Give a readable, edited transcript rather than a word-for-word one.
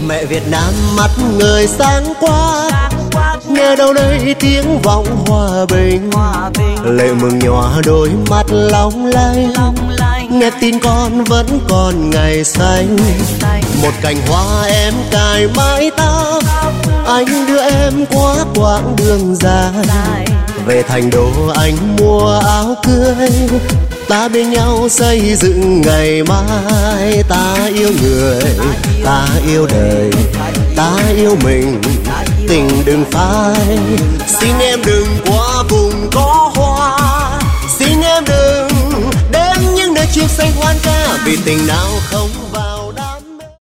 Mẹ Việt Nam mắt người sáng quá, nghe đâu đây tiếng vọng hòa bình. Lệ mừng nhòa đôi mắt long lanh, nghe tin con vẫn còn ngày xanh. Một cành hoa em cài mái tóc, anh đưa em qua quãng đường dài. Về thành đô anh mua áo cưới, ta bên nhau xây dựng ngày mai. Ta yêu người, ta yêu đời, ta yêu mình, tình đừng phai. Xin em đừng qua vùng có hoa, xin em đừng đến những nơi chim xanh hoan ca, vì tình nào không